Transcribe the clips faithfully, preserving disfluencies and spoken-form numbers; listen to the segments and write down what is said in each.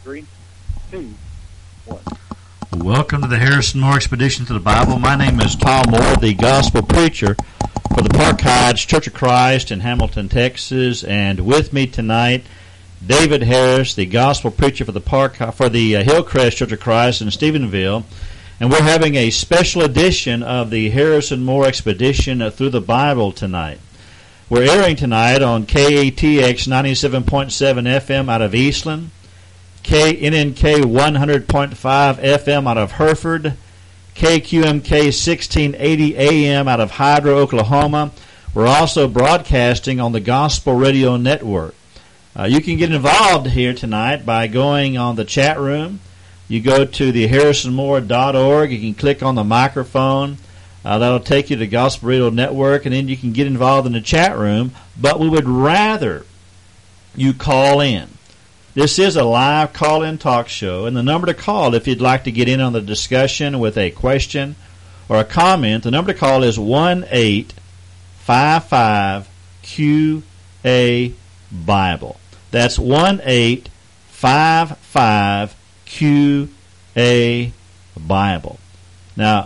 Three, two, one. Welcome to the Harrison Moore Expedition to the Bible. My name is Tom Moore, the gospel preacher for the Park Heights Church of Christ in Hamilton, Texas, and with me tonight, David Harris, the gospel preacher for the Park for the uh, Hillcrest Church of Christ in Stephenville, and we're having a special edition of the Harrison Moore Expedition uh, through the Bible tonight. We're airing tonight on K A T X ninety-seven point seven F M out of Eastland, K N N K one hundred point five F M out of Hereford, K Q M K sixteen eighty A M out of Hydro, Oklahoma. We're also broadcasting on the Gospel Radio Network. Uh, you can get involved here tonight by going on the chat room. You go to the harrison moore dot org. You can click on the microphone. Uh, that'll take you to Gospel Radio Network, and then you can get involved in the chat room. But we would rather you call in. This is a live call-in talk show, and the number to call if you'd like to get in on the discussion with a question or a comment, the number to call is one eight five five Q A Bible. That's one eight five five Q A Bible. Now,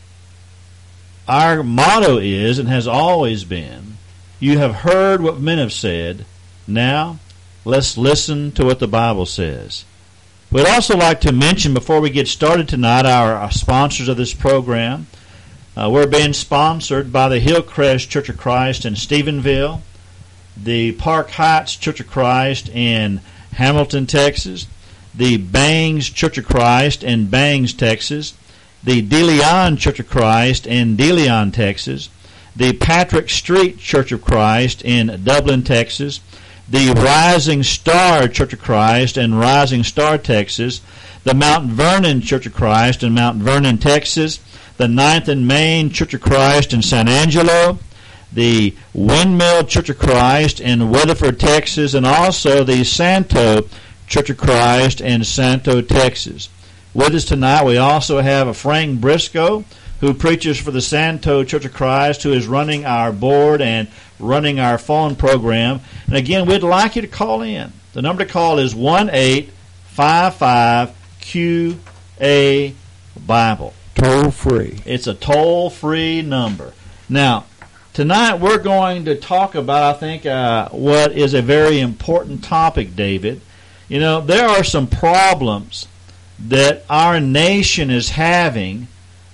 our motto is, and has always been, you have heard what men have said, now let's listen to what the Bible says. We'd also like to mention before we get started tonight our, our sponsors of this program. Uh, we're being sponsored by the Hillcrest Church of Christ in Stephenville, the Park Heights Church of Christ in Hamilton, Texas, the Bangs Church of Christ in Bangs, Texas, the De Leon Church of Christ in De Leon, Texas, the Patrick Street Church of Christ in Dublin, Texas, the Rising Star Church of Christ in Rising Star, Texas, the Mount Vernon Church of Christ in Mount Vernon, Texas, the Ninth and Main Church of Christ in San Angelo, the Windmill Church of Christ in Weatherford, Texas, and also the Santo Church of Christ in Santo, Texas. With us tonight, we also have a Frank Briscoe, who preaches for the Santo Church of Christ, who is running our board and running our phone program. And again, we'd like you to call in. The number to call is one eight five five Q A Bible. Toll free. It's a toll-free number. Now, tonight we're going to talk about, I think, uh, what is a very important topic, David. You know, there are some problems that our nation is having,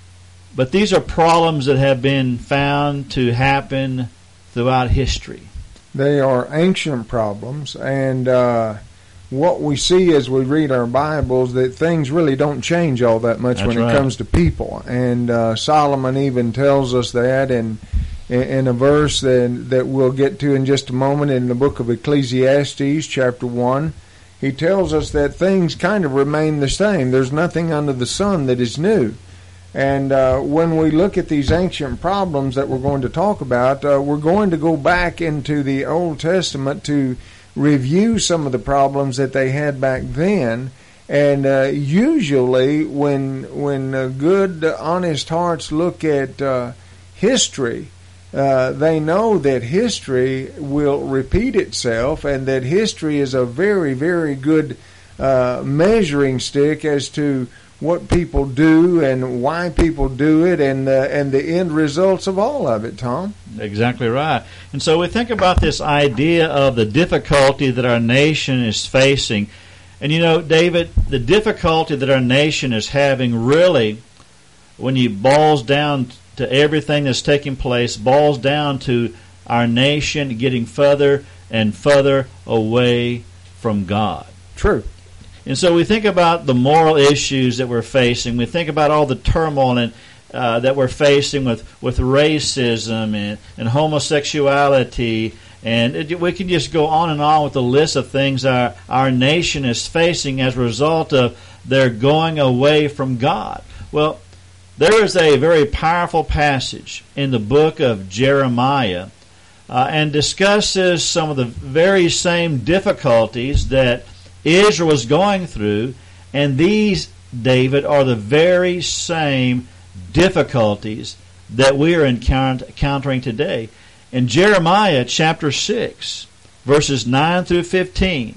but these are problems that have been found to happen throughout history. They are ancient problems, and uh, what we see as we read our Bibles, that things really don't change all that much That's when right. it comes to people. And uh, Solomon even tells us that in in a verse that, that we'll get to in just a moment in the book of Ecclesiastes, chapter one. He tells us that things kind of remain the same. There's nothing under the sun that is new. And uh, when we look at these ancient problems that we're going to talk about, uh, we're going to go back into the Old Testament to review some of the problems that they had back then. And uh, usually when when uh, good, honest hearts look at uh, history, Uh, they know that history will repeat itself, and that history is a very, very good uh, measuring stick as to what people do and why people do it, and uh, and the end results of all of it, Tom. Exactly right. And so we think about this idea of the difficulty that our nation is facing. And you know, David, the difficulty that our nation is having really, when you boils down to everything that's taking place, boils down to our nation getting further and further away from God. True. And so we think about the moral issues that we're facing. We think about all the turmoil and, uh, that we're facing with, with racism and, and homosexuality. And it, we can just go on and on with the list of things our, our nation is facing as a result of their going away from God. Well, there is a very powerful passage in the book of Jeremiah uh, and discusses some of the very same difficulties that Israel was going through, and these, David, are the very same difficulties that we are encountering today. In Jeremiah chapter six, verses nine through fifteen,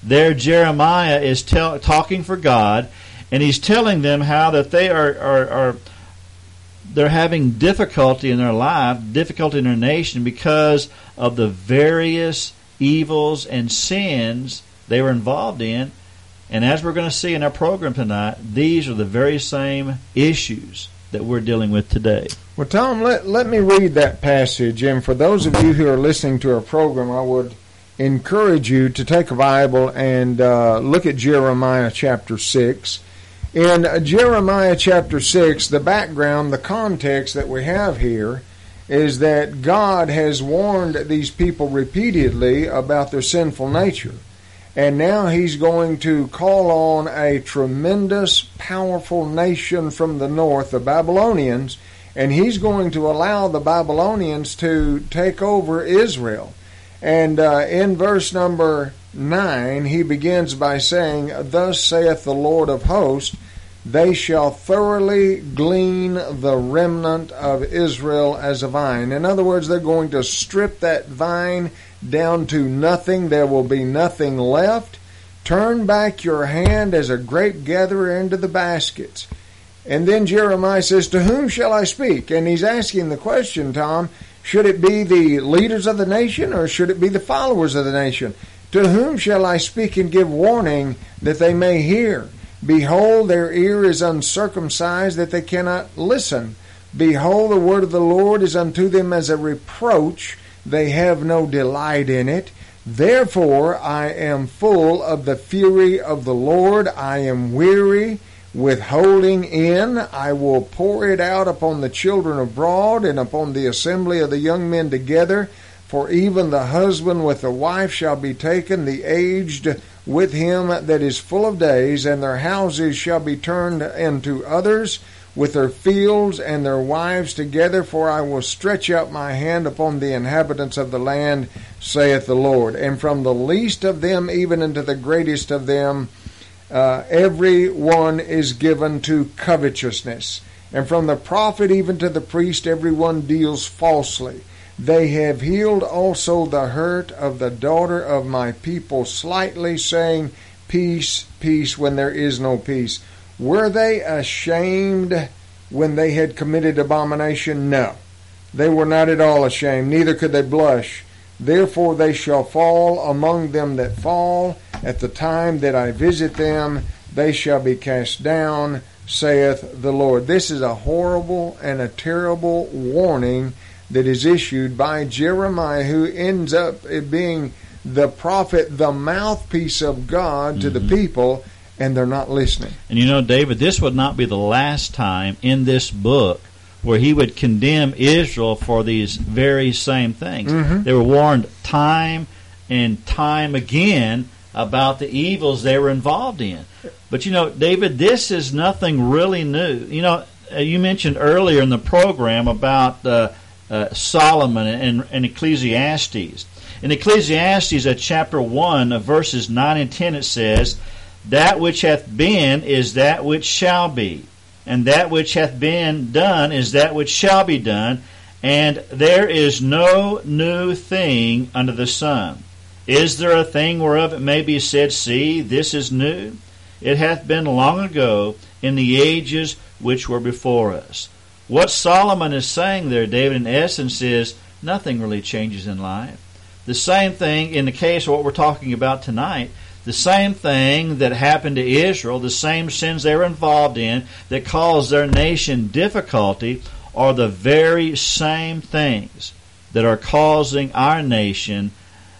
there Jeremiah is tell, talking for God, and he's telling them how that they are, are, are they're having difficulty in their life, difficulty in their nation, because of the various evils and sins they were involved in. And as we're going to see in our program tonight, these are the very same issues that we're dealing with today. Well, Tom, let, let me read that passage. And for those of you who are listening to our program, I would encourage you to take a Bible and uh, look at Jeremiah chapter six. In uh, Jeremiah chapter six, the background, the context that we have here is that God has warned these people repeatedly about their sinful nature. And now he's going to call on a tremendous, powerful nation from the north, the Babylonians, and he's going to allow the Babylonians to take over Israel. And uh, in verse number nine, he begins by saying, "Thus saith the Lord of hosts, they shall thoroughly glean the remnant of Israel as a vine." In other words, they're going to strip that vine down to nothing. There will be nothing left. "Turn back your hand as a grape gatherer into the baskets." And then Jeremiah says, "To whom shall I speak?" And he's asking the question, Tom, should it be the leaders of the nation or should it be the followers of the nation? "To whom shall I speak and give warning that they may hear? Behold, their ear is uncircumcised, that they cannot listen. Behold, the word of the Lord is unto them as a reproach. They have no delight in it. Therefore I am full of the fury of the Lord. I am weary with holding in. I will pour it out upon the children abroad and upon the assembly of the young men together. For even the husband with the wife shall be taken, the aged with him that is full of days, and their houses shall be turned into others, with their fields and their wives together, for I will stretch out my hand upon the inhabitants of the land, saith the Lord. And from the least of them even unto the greatest of them, uh, every one is given to covetousness. And from the prophet even to the priest, every one deals falsely. They have healed also the hurt of the daughter of my people slightly, saying, Peace, peace, when there is no peace. Were they ashamed when they had committed abomination? No, they were not at all ashamed, neither could they blush. Therefore they shall fall among them that fall. At the time that I visit them, they shall be cast down, saith the Lord. This is a horrible and a terrible warning that is issued by Jeremiah, who ends up being the prophet, the mouthpiece of God to mm-hmm. the people, and they're not listening. And you know, David, this would not be the last time in this book where he would condemn Israel for these very same things. Mm-hmm. They were warned time and time again about the evils they were involved in. But you know, David, this is nothing really new. You know, you mentioned earlier in the program about uh, uh, Solomon and, and Ecclesiastes. In Ecclesiastes, at chapter one, of verses nine and ten, it says, That which hath been is that which shall be, and that which hath been done is that which shall be done, and there is no new thing under the sun. Is there a thing whereof it may be said, See, this is new? It hath been long ago in the ages which were before us. What Solomon is saying there, David, in essence, is nothing really changes in life. The same thing in the case of what we're talking about tonight. The same thing that happened to Israel, the same sins they were involved in that caused their nation difficulty, are the very same things that are causing our nation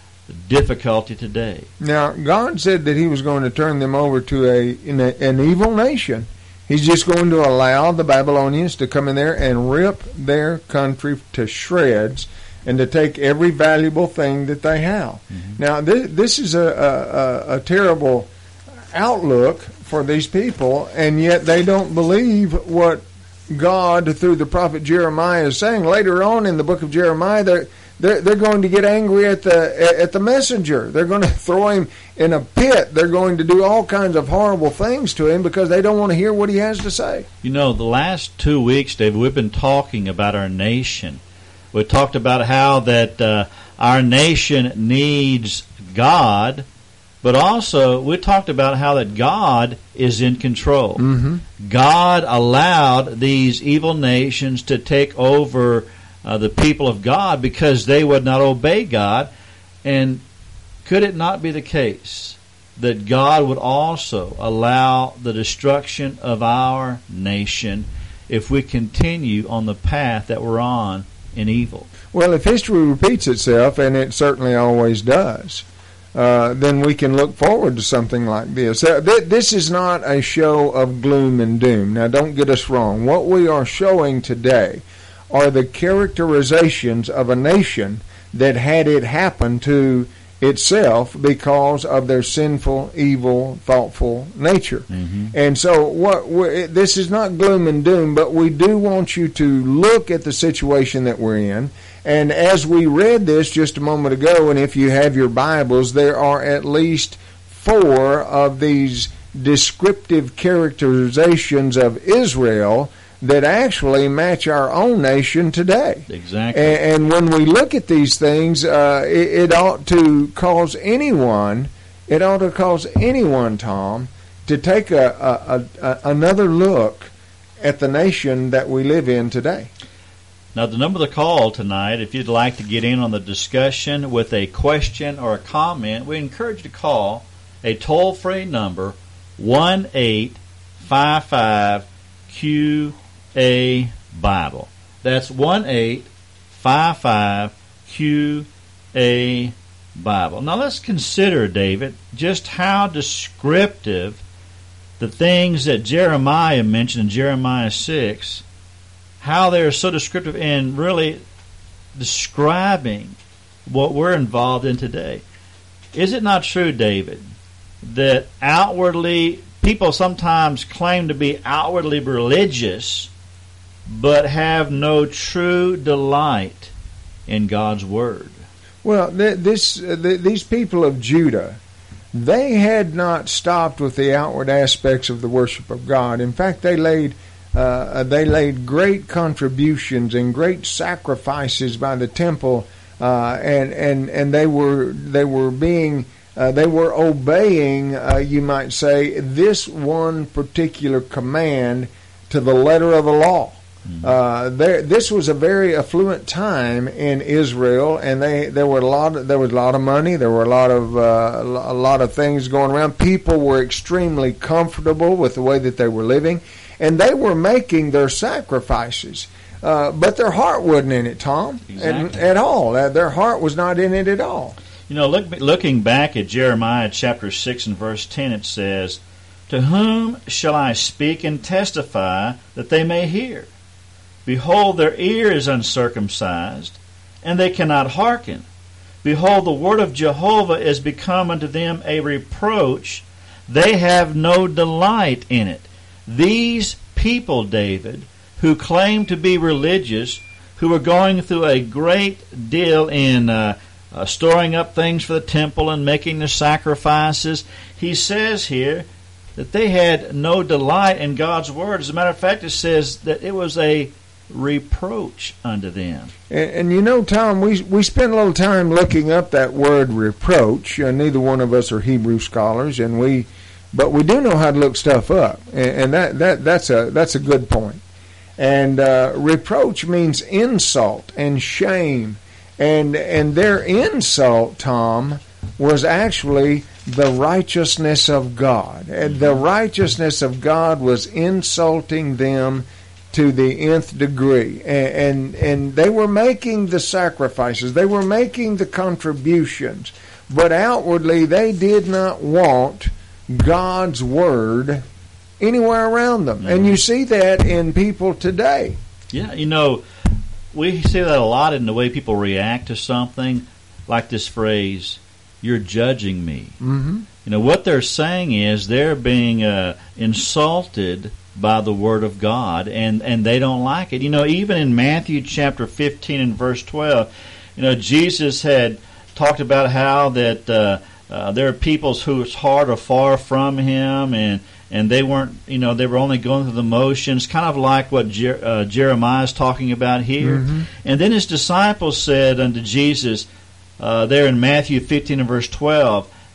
difficulty today. Now, God said that He was going to turn them over to a, a an evil nation. He's just going to allow the Babylonians to come in there and rip their country to shreds and to take every valuable thing that they have. Mm-hmm. Now, this, this is a, a, a terrible outlook for these people, and yet they don't believe what God, through the prophet Jeremiah, is saying. Later on in the book of Jeremiah, they're, they're, they're going to get angry at the, at the messenger. They're going to throw him in a pit. They're going to do all kinds of horrible things to him because they don't want to hear what he has to say. You know, the last two weeks, David, we've been talking about our nation. We talked about how that uh, our nation needs God, But also, we talked about how that God is in control. Mm-hmm. God allowed these evil nations to take over uh, the people of God because they would not obey God. And could it not be the case that God would also allow the destruction of our nation if we continue on the path that we're on in evil? Well, if history repeats itself, and it certainly always does, Uh, then we can look forward to something like this. Uh, th- this is not a show of gloom and doom. Now, don't get us wrong. What we are showing today are the characterizations of a nation that had it happen to itself because of their sinful, evil, thoughtful nature. Mm-hmm. And so what we, this is not gloom and doom, but we do want you to look at the situation that we're in. And as we read this just a moment ago, and if you have your Bibles, there are at least four of these descriptive characterizations of Israel that actually match our own nation today. Exactly. And, and when we look at these things, uh, it, it ought to cause anyone, it ought to cause anyone, Tom, to take a, a, a, another look at the nation that we live in today. Now, the number of the call tonight, if you'd like to get in on the discussion with a question or a comment, we encourage you to call a toll-free number, one eight five five Q A Bible. That's one eight five five Q A Bible. Now, let's consider, David, just how descriptive the things that Jeremiah mentioned in Jeremiah six, how they're so descriptive in really describing what we're involved in today. Is it not true, David, that outwardly, people sometimes claim to be outwardly religious, but have no true delight in God's Word? Well, th- this uh, th- these people of Judah, they had not stopped with the outward aspects of the worship of God. In fact, they laid Uh, they laid great contributions and great sacrifices by the temple, uh, and and and they were they were being uh, they were obeying, uh, you might say, this one particular command to the letter of the law. Mm-hmm. Uh, there, this was a very affluent time in Israel, and they there were a lot of, there was a lot of money, there were a lot of uh, a lot of things going around. People were extremely comfortable with the way that they were living. And they were making their sacrifices, uh, but their heart wasn't in it, Tom, exactly. at, at all. Uh, their heart was not in it at all. You know, look, looking back at Jeremiah chapter six and verse ten, it says, "To whom shall I speak and testify that they may hear? Behold, their ear is uncircumcised, and they cannot hearken. Behold, the word of Jehovah is become unto them a reproach. They have no delight in it." These people, David, who claim to be religious, who are going through a great deal in uh, uh, storing up things for the temple and making the sacrifices, he says here that they had no delight in God's Word. As a matter of fact, it says that it was a reproach unto them. And, and you know, Tom, we we spent a little time looking up that word reproach. Uh, neither one of us are Hebrew scholars, and we... But we do know how to look stuff up, and, and that, that that's a that's a good point. And uh, reproach means insult and shame, and and their insult, Tom, was actually the righteousness of God. And the righteousness of God was insulting them to the nth degree, and, and and they were making the sacrifices, they were making the contributions, but outwardly they did not want God's Word anywhere around them. And you see that in people today. Yeah, you know, we see that a lot in the way people react to something, like this phrase, "You're judging me." Mm-hmm. You know, what they're saying is they're being uh, insulted by the Word of God, and, and they don't like it. You know, even in Matthew chapter fifteen and verse twelve, you know, Jesus had talked about how that... Uh, Uh, there are peoples whose heart are far from Him, and, and they weren't, you know, they were only going through the motions, kind of like what Jer- uh, Jeremiah is talking about here. Mm-hmm. And then His disciples said unto Jesus, uh, there in Matthew fifteen and verse twelve,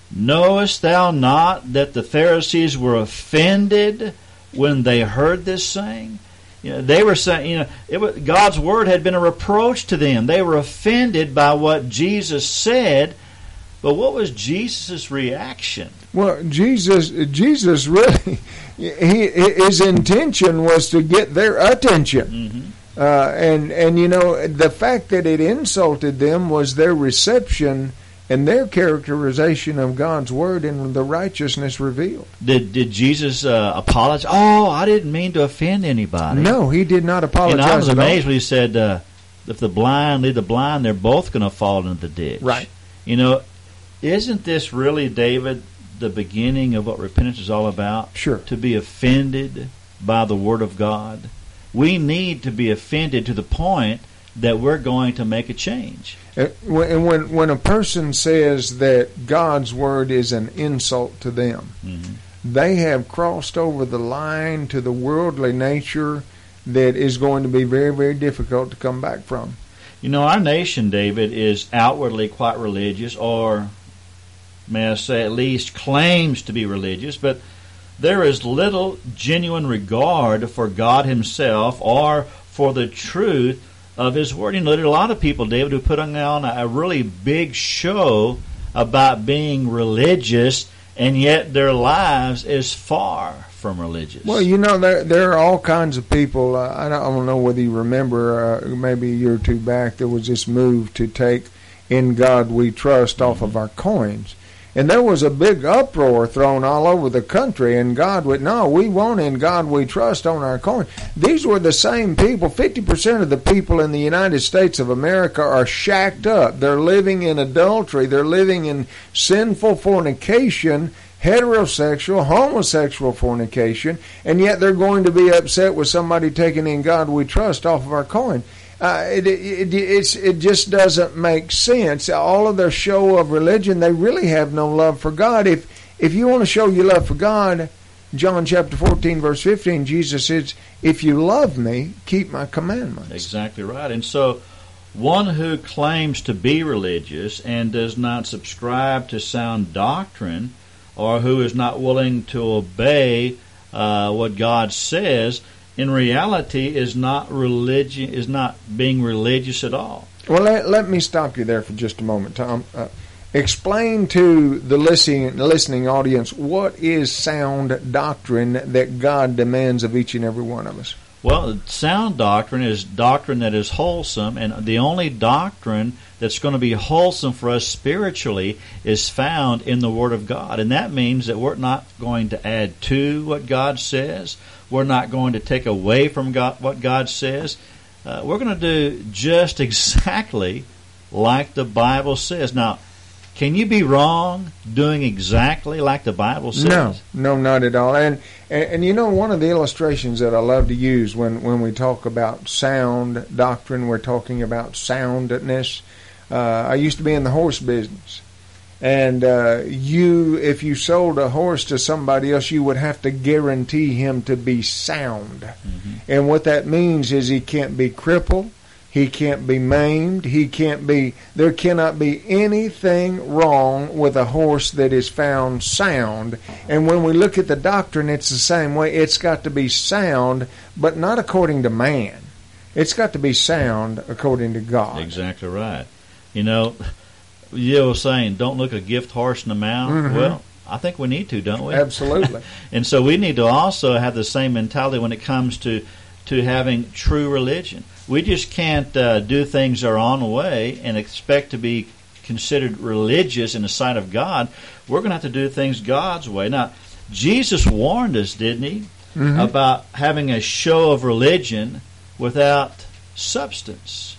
Knowest thou not that the Pharisees were offended when they heard this saying? You know, they were saying, you know, it was, God's word had been a reproach to them. They were offended by what Jesus said. But what was Jesus' reaction? Well, Jesus, Jesus really, he, his intention was to get their attention. Mm-hmm. Uh, and, and, you know, the fact that it insulted them was their reception and their characterization of God's word and the righteousness revealed. Did did Jesus uh, apologize? Oh, I didn't mean to offend anybody. No, he did not apologize. And I was at amazed all. when he said, uh, if the blind lead the blind, they're both going to fall into the ditch. Right. You know, isn't this really, David, the beginning of what repentance is all about? Sure. To be offended by the word of God. We need to be offended to the point that we're going to make a change. And when when a person says that God's word is an insult to them, mm-hmm. they have crossed over the line to the worldly nature that is going to be very, very difficult to come back from. You know, our nation, David, is outwardly quite religious, or may I say at least claims to be religious, but there is little genuine regard for God himself or for the truth of his word. You know, there are a lot of people, David, who put on a really big show about being religious, and yet their lives is far from religious. Well, you know, there there are all kinds of people. Uh, I, don't, I don't know whether you remember, uh, maybe a year or two back, there was this move to take "In God We Trust" off of our coins. And there was a big uproar thrown all over the country, and God would, no, we want "In God We Trust" on our coin. These were the same people. fifty percent of the people in the United States of America are shacked up. They're living in adultery. They're living in sinful fornication, heterosexual, homosexual fornication, and yet they're going to be upset with somebody taking "In God We Trust" off of our coin. Uh, it, it, it's, it just doesn't make sense. All of their show of religion, they really have no love for God. If if you want to show your love for God, John chapter fourteen, verse fifteen, Jesus says, "If you love me, keep my commandments." Exactly right. And so one who claims to be religious and does not subscribe to sound doctrine, or who is not willing to obey uh, what God says, in reality is not religion, is not being religious at all. Well, let, let me stop you there for just a moment, Tom. Uh, explain to the listening listening audience what is sound doctrine that God demands of each and every one of us. Well, sound doctrine is doctrine that is wholesome, and the only doctrine that's going to be wholesome for us spiritually is found in the Word of God. And that means that we're not going to add to what God says. We're not going to take away from God, what God says. Uh, we're going to do just exactly like the Bible says. Now, can you be wrong doing exactly like the Bible says? No, no, not at all. And, and and you know, one of the illustrations that I love to use when, when we talk about sound doctrine, we're talking about soundness. Uh, I used to be in the horse business. And uh, you, if you sold a horse to somebody else, you would have to guarantee him to be sound. Mm-hmm. And what that means is he can't be crippled, he can't be maimed, he can't be, there cannot be anything wrong with a horse that is found sound. And when we look at the doctrine, it's the same way. It's got to be sound, but not according to man. It's got to be sound according to God. Exactly right. You know, you were saying, don't look a gift horse in the mouth. Mm-hmm. Well, I think we need to, don't we? Absolutely. And so we need to also have the same mentality when it comes to, to having true religion. We just can't uh, do things our own way and expect to be considered religious in the sight of God. We're going to have to do things God's way. Now, Jesus warned us, didn't he, mm-hmm. about having a show of religion without substance.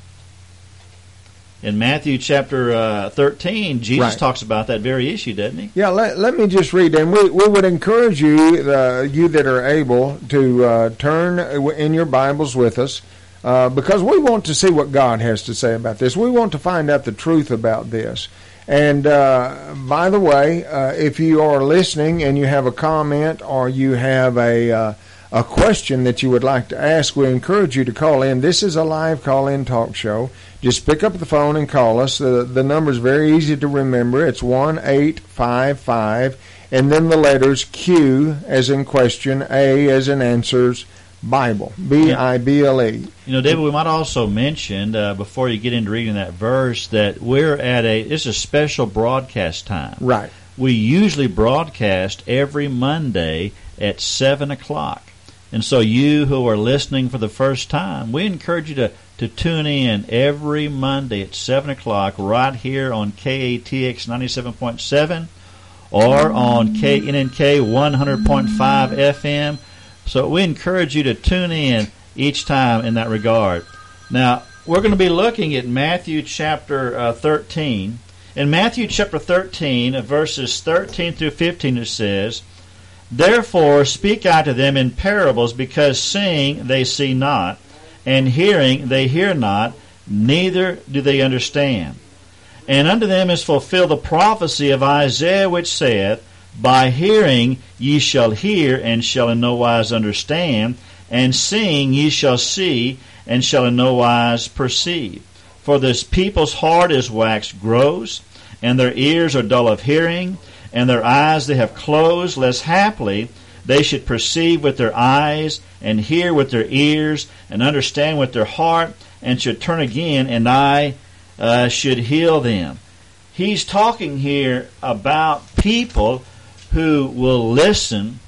In Matthew chapter uh, thirteen, Jesus right. talks about that very issue, doesn't he? Yeah, let, let me just read. And we, we would encourage you, uh, you that are able, to uh, turn in your Bibles with us, uh, because we want to see what God has to say about this. We want to find out the truth about this. And uh, by the way, uh, if you are listening and you have a comment or you have a uh, a question that you would like to ask, we encourage you to call in. This is a live call-in talk show. Just pick up the phone and call us. The, the number is very easy to remember. It's one eight five five, and then the letters Q as in question, A as in answers, Bible, B I B L E. You know, David, we might also mention, uh, before you get into reading that verse, that we're at a, it's a special broadcast time. Right. We usually broadcast every Monday at seven o'clock. And so you who are listening for the first time, we encourage you to, to tune in every Monday at seven o'clock right here on K A T X ninety-seven point seven or on K N N K one hundred point five F M. So we encourage you to tune in each time in that regard. Now, we're going to be looking at Matthew chapter uh, thirteen. In Matthew chapter thirteen, verses thirteen through fifteen, it says, "Therefore speak I to them in parables, because seeing they see not, and hearing they hear not, neither do they understand. And unto them is fulfilled the prophecy of Isaiah, which saith, By hearing ye shall hear, and shall in no wise understand, and seeing ye shall see, and shall in no wise perceive. For this people's heart is waxed gross, and their ears are dull of hearing, and their eyes they have closed, lest haply they should perceive with their eyes, and hear with their ears, and understand with their heart, and should turn again, and I uh, should heal them." He's talking here about people who will listen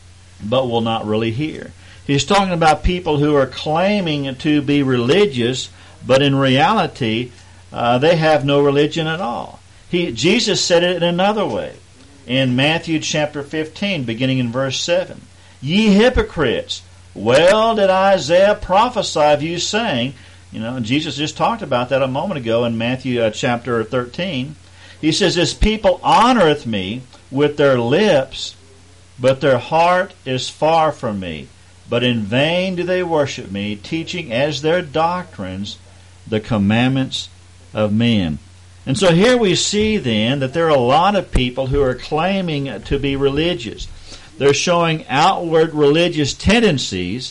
but will not really hear. He's talking about people who are claiming to be religious, but in reality uh, they have no religion at all. He, Jesus said it in another way. In Matthew chapter fifteen, beginning in verse seven, "Ye hypocrites, well did Isaiah prophesy of you, saying," you know, and Jesus just talked about that a moment ago in Matthew uh, chapter thirteen. He says, "This people honoreth me with their lips, but their heart is far from me. But in vain do they worship me, teaching as their doctrines the commandments of men." And so here we see then that there are a lot of people who are claiming to be religious. They're showing outward religious tendencies,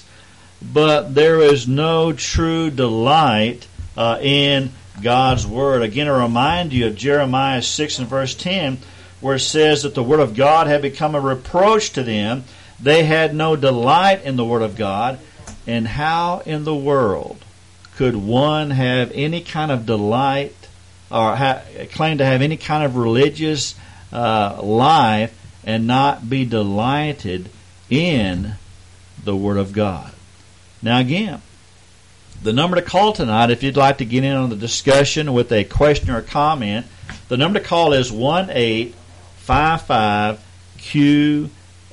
but there is no true delight uh, in God's Word. Again, I remind you of Jeremiah six and verse ten, where it says that the Word of God had become a reproach to them. They had no delight in the Word of God. And how in the world could one have any kind of delight or ha- claim to have any kind of religious uh, life and not be delighted in the Word of God? Now again, the number to call tonight, if you'd like to get in on the discussion with a question or comment, the number to call is one eight five five Q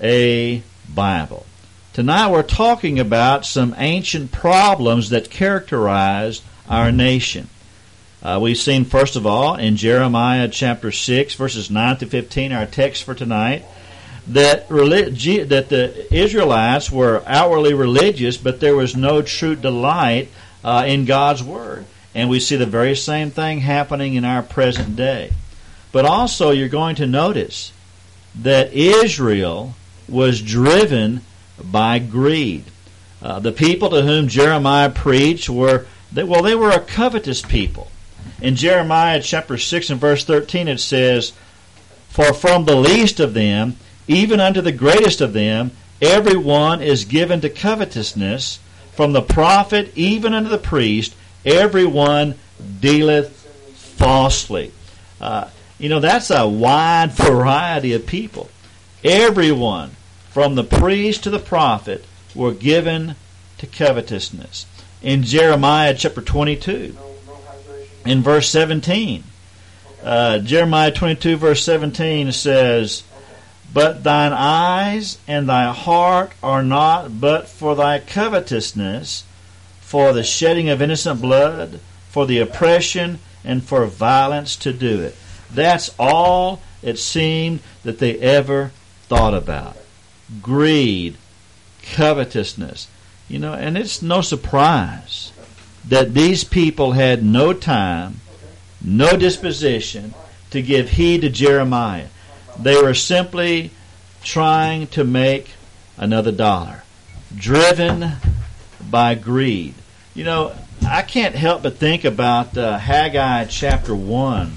A Bible. Tonight we're talking about some ancient problems that characterize our nation. Uh, we've seen, first of all, in Jeremiah chapter six, verses nine to fifteen, our text for tonight, that relig- that the Israelites were outwardly religious, but there was no true delight uh, in God's Word. And we see the very same thing happening in our present day. But also you're going to notice that Israel was driven by greed. Uh, the people to whom Jeremiah preached were, they, well, they were a covetous people. In Jeremiah chapter six and verse thirteen it says, "For from the least of them, even unto the greatest of them, every one is given to covetousness. From the prophet even unto the priest, every one dealeth falsely." Uh, you know, that's a wide variety of people. Everyone, from the priest to the prophet, were given to covetousness. In Jeremiah chapter twenty-two, in verse seventeen, uh, Jeremiah twenty-two verse seventeen says, "But thine eyes and thy heart are not but for thy covetousness, for the shedding of innocent blood, for the oppression, and for violence to do it." That's all it seemed that they ever thought about. Greed, covetousness. You know, and it's no surprise that these people had no time, no disposition to give heed to Jeremiah. They were simply trying to make another dollar. driven by greed. You know, I can't help but think about uh, Haggai chapter one,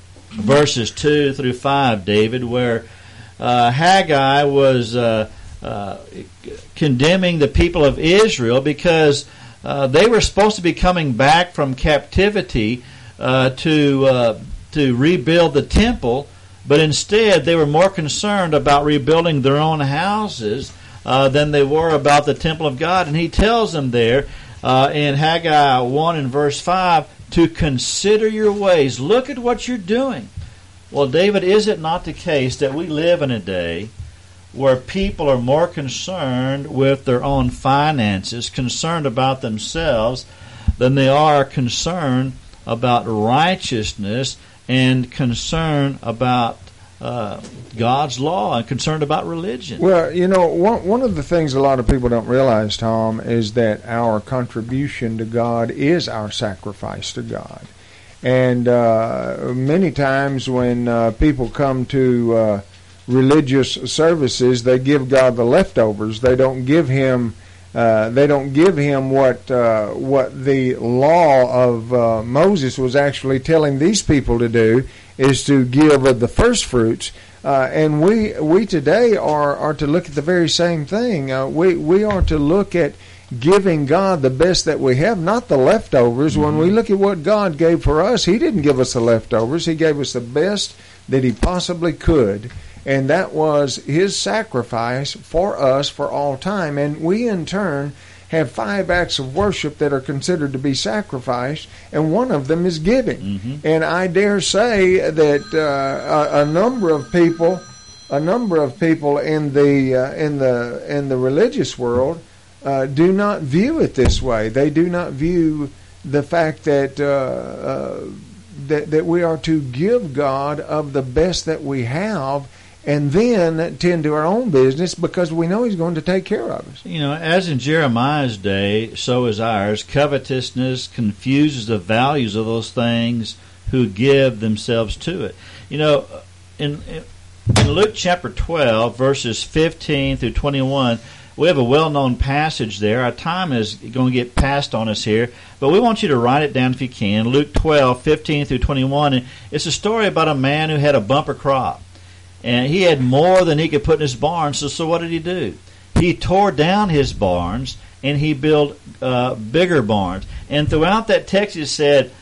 verses two through five, David, where uh, Haggai was uh, uh, condemning the people of Israel because uh, they were supposed to be coming back from captivity uh, to uh, to rebuild the temple, but instead they were more concerned about rebuilding their own houses uh, than they were about the temple of God. And he tells them there uh, in Haggai one and verse five to consider your ways. Look at what you're doing. Well, David, is it not the case that we live in a day where people are more concerned with their own finances, concerned about themselves, than they are concerned about righteousness and concerned about uh, God's law and concerned about religion? Well, you know, one, one of the things a lot of people don't realize, Tom, is that our contribution to God is our sacrifice to God. And uh, many times when uh, people come to uh, religious services, they give God the leftovers. They don't give Him. Uh, they don't give him what uh, what the law of uh, Moses was actually telling these people to do, is to give of the first fruits. Uh, and we we today are, are to look at the very same thing. Uh, we we are to look at giving God the best that we have, not the leftovers. Mm-hmm. When we look at what God gave for us, He didn't give us the leftovers. He gave us the best that He possibly could. And that was His sacrifice for us for all time. And we, in turn, have five acts of worship that are considered to be sacrificed, and one of them is giving. Mm-hmm. And I dare say that uh, a, a number of people, a number of people in the uh, in the in the religious world uh, do not view it this way. They do not view the fact that uh, uh, that that we are to give God of the best that we have, and then tend to our own business because we know He's going to take care of us. You know, as in Jeremiah's day, so is ours. Covetousness confuses the values of those things who give themselves to it. You know, in, in Luke chapter twelve, verses fifteen through twenty-one, we have a well-known passage there. Our time is going to get passed on us here, but we want you to write it down if you can. Luke twelve, fifteen through twenty-one. And it's a story about a man who had a bumper crop. And he had more than he could put in his barn, so, so what did he do? He tore down his barns, and he built uh, bigger barns. And throughout that text it said,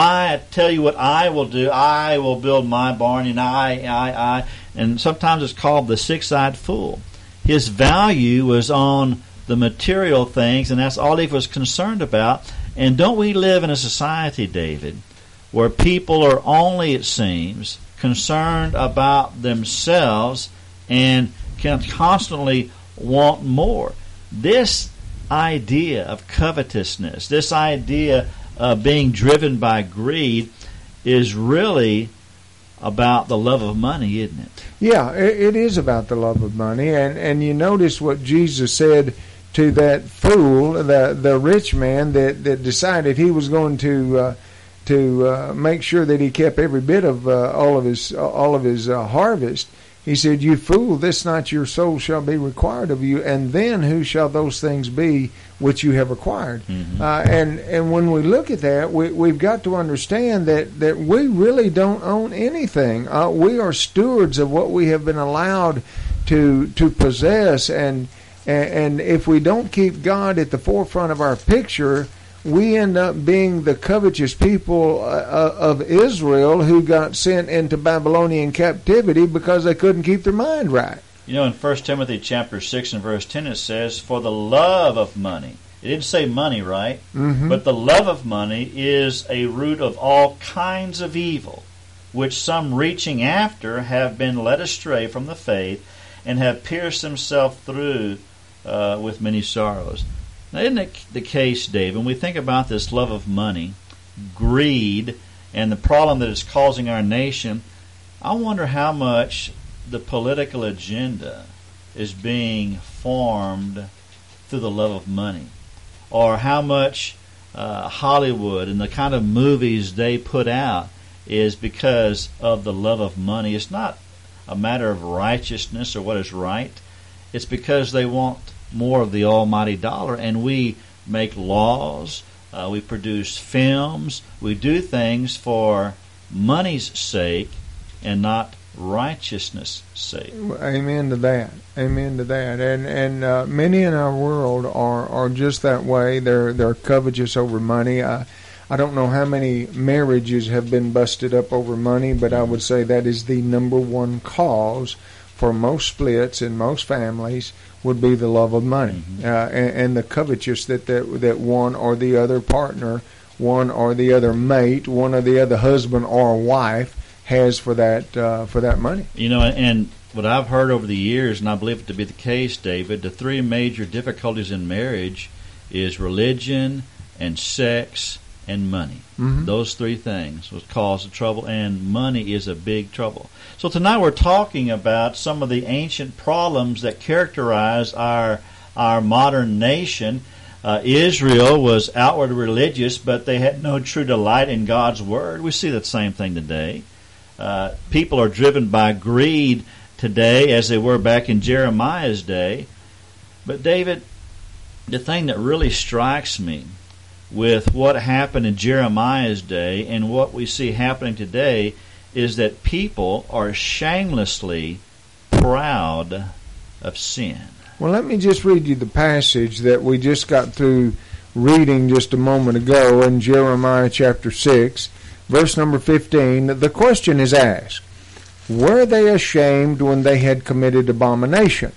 I tell you what I will do. I will build my barn, and I, I, I. And sometimes it's called the six-eyed fool. His value was on the material things, and that's all he was concerned about. And don't we live in a society, David, where people are only, it seems, concerned about themselves and can constantly want more? This idea of covetousness, this idea of being driven by greed, is really about the love of money, isn't it? Yeah, it is about the love of money. And, and you notice what Jesus said to that fool, the the rich man that, that decided he was going to uh, to uh, make sure that he kept every bit of uh, all of his all of his uh, harvest. He said, "You fool, this night your soul shall be required of you, and then who shall those things be which you have acquired?" Mm-hmm. Uh, and and when we look at that, we, we've got to understand that, that we really don't own anything. Uh, we are stewards of what we have been allowed to to possess, and and if we don't keep God at the forefront of our picture, we end up being the covetous people uh, of Israel who got sent into Babylonian captivity because they couldn't keep their mind right. You know, in First Timothy chapter six and verse ten, it says, "For the love of money," it didn't say money, right? Mm-hmm. But the love of money is a root of all kinds of evil, which some reaching after have been led astray from the faith and have pierced themselves through uh, with many sorrows. Now, isn't it the case, Dave, when we think about this love of money, greed, and the problem that it's causing our nation, I wonder how much the political agenda is being formed through the love of money, or how much uh, Hollywood and the kind of movies they put out is because of the love of money. It's not a matter of righteousness or what is right. It's because they want more of the almighty dollar, and we make laws, uh, we produce films, we do things for money's sake and not righteousness' sake. Amen to that. Amen to that. And and uh, many in our world are, are just that way. They're they're covetous over money. I I don't know how many marriages have been busted up over money, but I would say that is the number one cause for most splits in most families would be the love of money, mm-hmm. uh, and, and the covetous that, that that one or the other partner, one or the other mate, one or the other husband or wife has for that uh, for that money. You know, and what I've heard over the years, and I believe it to be the case, David, the three major difficulties in marriage is religion and sex and money. Mm-hmm. Those three things will cause the trouble, and money is a big trouble. So tonight we're talking about some of the ancient problems that characterize our our modern nation. Uh, Israel was outward religious, but they had no true delight in God's Word. We see that same thing today. Uh, people are driven by greed today as they were back in Jeremiah's day. But David, the thing that really strikes me with what happened in Jeremiah's day and what we see happening today is that people are shamelessly proud of sin. Well, let me just read you the passage that we just got through reading just a moment ago in Jeremiah chapter six. Verse number fifteen, the question is asked, were they ashamed when they had committed abomination?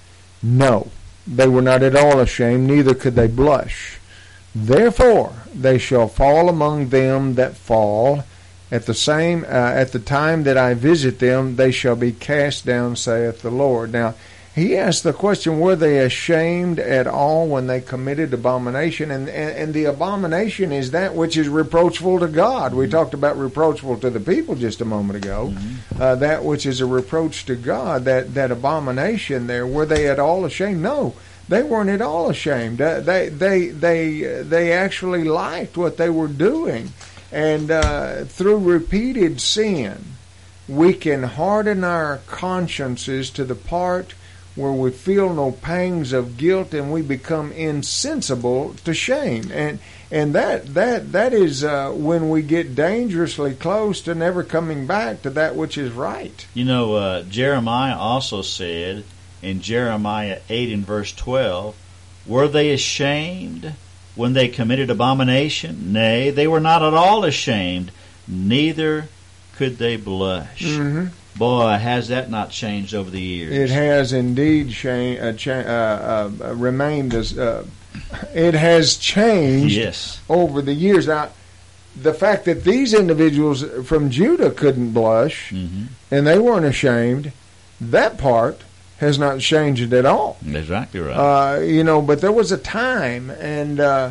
No, they were not at all ashamed, neither could they blush. Therefore they shall fall among them that fall. At the same uh, at the time that I visit them, they shall be cast down, saith the Lord. Now, he asked the question, were they ashamed at all when they committed abomination? And, and, and the abomination is that which is reproachful to God. We talked about reproachful to the people just a moment ago. Mm-hmm. Uh, that which is a reproach to God, that, that abomination there, were they at all ashamed? No, they weren't at all ashamed. Uh, they, they, they, they actually liked what they were doing. And uh, through repeated sin, we can harden our consciences to the part where we feel no pangs of guilt, and we become insensible to shame, and and that that that is uh, when we get dangerously close to never coming back to that which is right. You know, uh, Jeremiah also said in Jeremiah eight and verse twelve, "Were they ashamed when they committed abomination? Nay, they were not at all ashamed, neither could they blush." Mm-hmm. Boy, has that not changed over the years? It has indeed changed. Uh, cha- uh, uh, remained as uh, it has changed. Yes. Over the years. Now, the fact that these individuals from Judah couldn't blush, mm-hmm. and they weren't ashamed, that part has not changed at all. Exactly right. Uh, you know, but there was a time, and uh,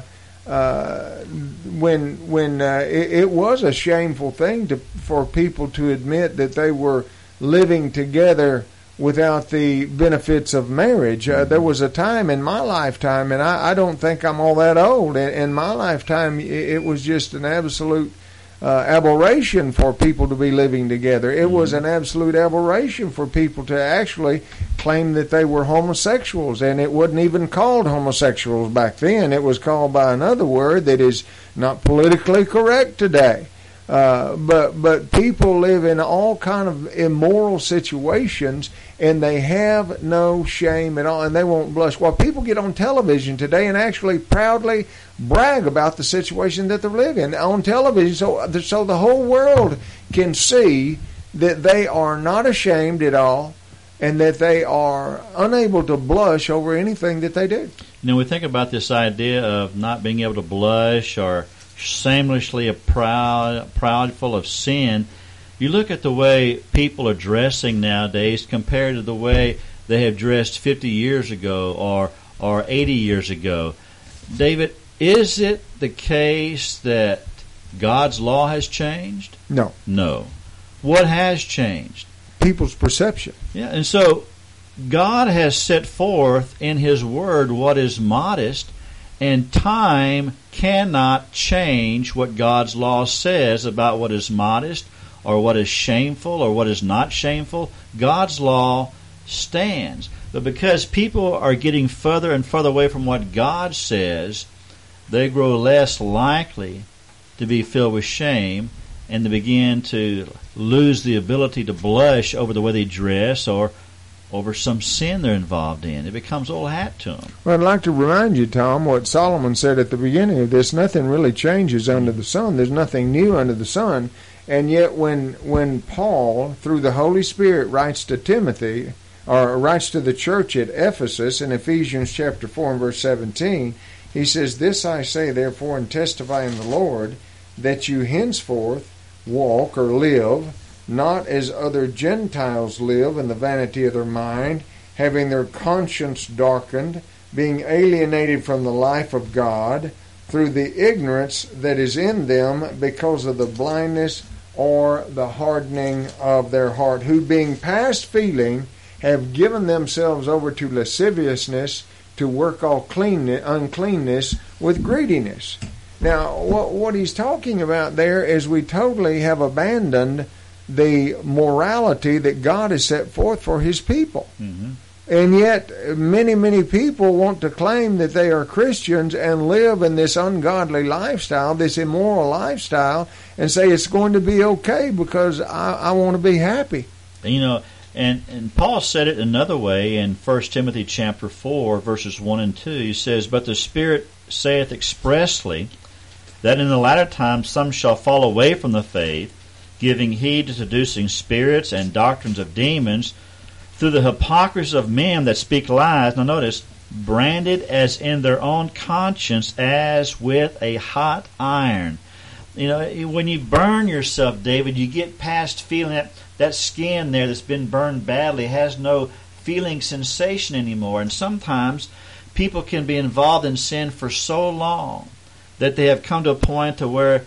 uh, when when uh, it, it was a shameful thing to for people to admit that they were living together without the benefits of marriage. Uh, there was a time in my lifetime, and I, I don't think I'm all that old. In, in my lifetime, it, it was just an absolute uh, aberration for people to be living together. It was an absolute aberration for people to actually claim that they were homosexuals, and it wasn't even called homosexuals back then. It was called by another word that is not politically correct today. Uh, but but people live in all kind of immoral situations, and they have no shame at all, and they won't blush. Well, people get on television today and actually proudly brag about the situation that they're living on television, so so the whole world can see that they are not ashamed at all, and that they are unable to blush over anything that they do. Now, we think about this idea of not being able to blush or shamelessly proud, proudful of sin. You look at the way people are dressing nowadays compared to the way they have dressed fifty years ago or or eighty years ago. David, is it the case that God's law has changed? No. No. What has changed? People's perception. Yeah, and so God has set forth in His Word what is modest, and time cannot change what God's law says about what is modest or what is shameful or what is not shameful. God's law stands. But because people are getting further and further away from what God says, they grow less likely to be filled with shame and to begin to lose the ability to blush over the way they dress or over some sin they're involved in. It becomes old hat to them. Well, I'd like to remind you, Tom, what Solomon said at the beginning of this. Nothing really changes under the sun. There's nothing new under the sun. And yet when when Paul, through the Holy Spirit, writes to Timothy, or writes to the church at Ephesus in Ephesians chapter four and verse seventeen, he says, "This I say, therefore, and testify in the Lord, that you henceforth walk or live, not as other Gentiles live in the vanity of their mind, having their conscience darkened, being alienated from the life of God, through the ignorance that is in them because of the blindness or the hardening of their heart, who being past feeling have given themselves over to lasciviousness, to work all cleanness, uncleanness with greediness." Now, what, what he's talking about there is we totally have abandoned the morality that God has set forth for His people. Mm-hmm. And yet, many, many people want to claim that they are Christians and live in this ungodly lifestyle, this immoral lifestyle, and say it's going to be okay because I, I want to be happy. You know, and, and Paul said it another way in First Timothy chapter four, verses one and two. He says, "But the Spirit saith expressly that in the latter times some shall fall away from the faith, giving heed to seducing spirits and doctrines of demons, through the hypocrisy of men that speak lies." Now notice, "branded as in their own conscience as with a hot iron." You know, when you burn yourself, David, you get past feeling that that skin there that's been burned badly has no feeling sensation anymore. And sometimes people can be involved in sin for so long that they have come to a point to where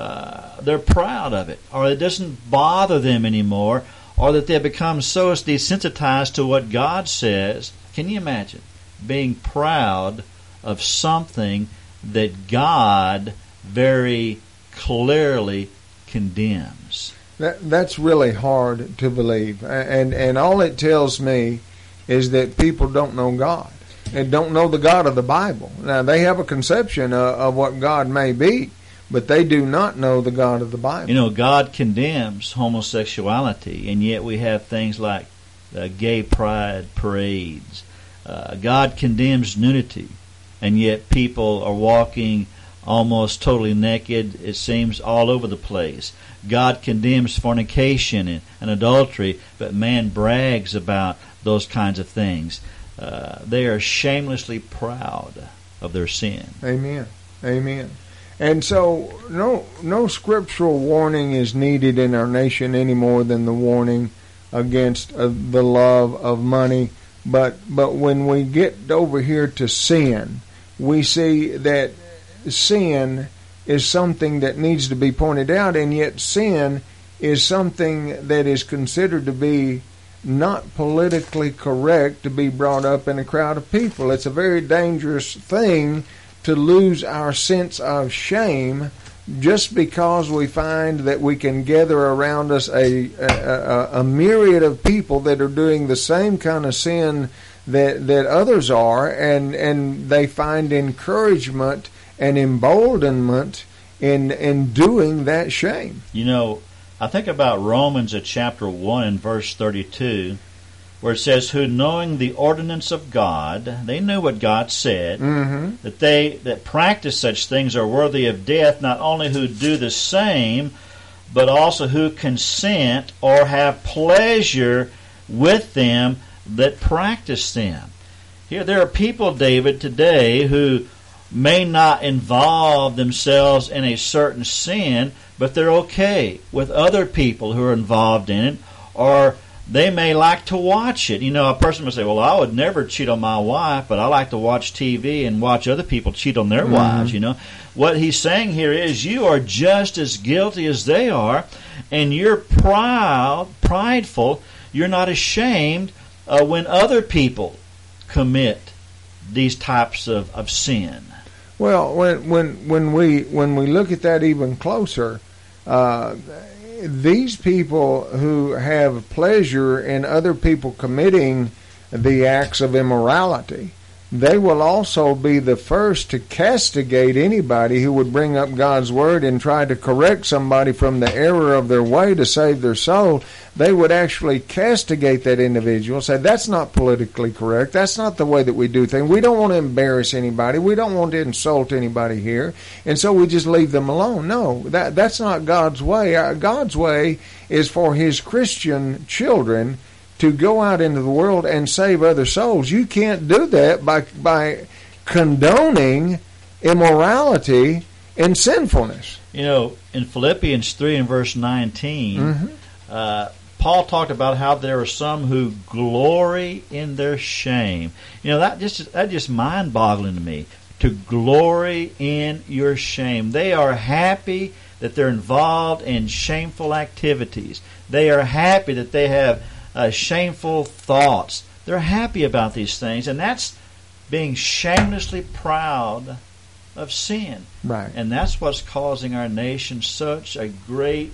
uh, they're proud of it, or it doesn't bother them anymore, or that they have become so desensitized to what God says. Can you imagine being proud of something that God very clearly condemns? That, that's really hard to believe. And, and all it tells me is that people don't know God and don't know the God of the Bible. Now, they have a conception of, of what God may be, but they do not know the God of the Bible. You know, God condemns homosexuality, and yet we have things like uh, gay pride parades. Uh, God condemns nudity, and yet people are walking almost totally naked, it seems, all over the place. God condemns fornication and, and adultery, but man brags about those kinds of things. Uh, they are shamelessly proud of their sin. Amen. Amen. And so no no scriptural warning is needed in our nation any more than the warning against uh, the love of money. But but when we get over here to sin, we see that sin is something that needs to be pointed out, and yet sin is something that is considered to be not politically correct to be brought up in a crowd of people. It's a very dangerous thing to lose our sense of shame just because we find that we can gather around us a, a, a myriad of people that are doing the same kind of sin that that others are, and, and they find encouragement and emboldenment in in doing that shame. You know, I think about Romans at chapter one and verse thirty-two, where it says, "Who knowing the ordinance of God," they knew what God said, mm-hmm. "that they that practice such things are worthy of death, not only who do the same, but also who consent or have pleasure with them that practice them." Here, there are people, David, today who may not involve themselves in a certain sin, but they're okay with other people who are involved in it, or they may like to watch it. You know, a person would say, "Well, I would never cheat on my wife, but I like to watch T V and watch other people cheat on their mm-hmm. wives." You know, what he's saying here is you are just as guilty as they are, and you're proud, prideful. You're not ashamed uh, when other people commit these types of, of sin. Well, when when when we when we look at that even closer, uh, these people who have pleasure in other people committing the acts of immorality, they will also be the first to castigate anybody who would bring up God's Word and try to correct somebody from the error of their way to save their soul. They would actually castigate that individual, say, that's not politically correct, that's not the way that we do things, we don't want to embarrass anybody, we don't want to insult anybody here, and so we just leave them alone. No, that that's not God's way. God's way is for His Christian children to go out into the world and save other souls. You can't do that by by condoning immorality and sinfulness. You know, in Philippians three and verse nineteen, mm-hmm. uh, Paul talked about how there are some who glory in their shame. You know, that just that just mind-boggling to me, to glory in your shame. They are happy that they're involved in shameful activities. They are happy that they have Uh, shameful thoughts. They're happy about these things, and that's being shamelessly proud of sin. Right. And that's what's causing our nation such a great